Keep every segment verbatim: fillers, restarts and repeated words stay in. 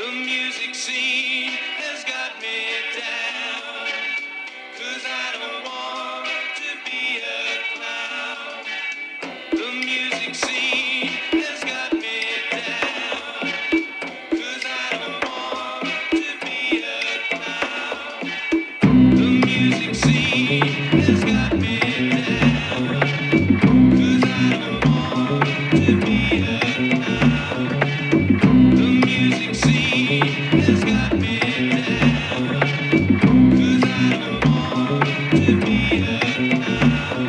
The music scene has got me down, 'cause I don't want to be a clown. The music scene has got me down, 'cause I don't want to be a clown. The music scene has got me down, 'cause I don't want to be a clown. The music scene has got me down, 'cause I don't want to be a clown.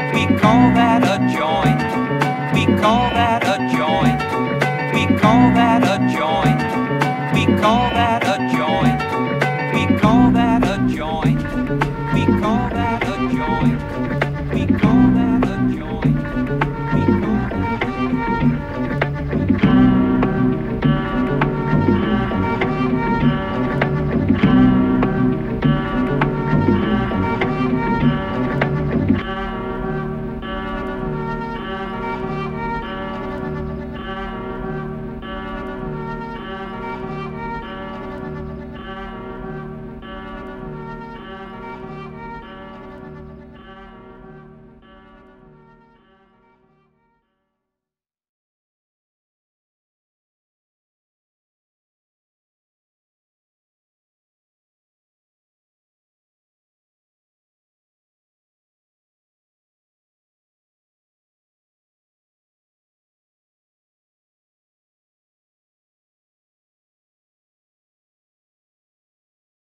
We call that a joint. We call that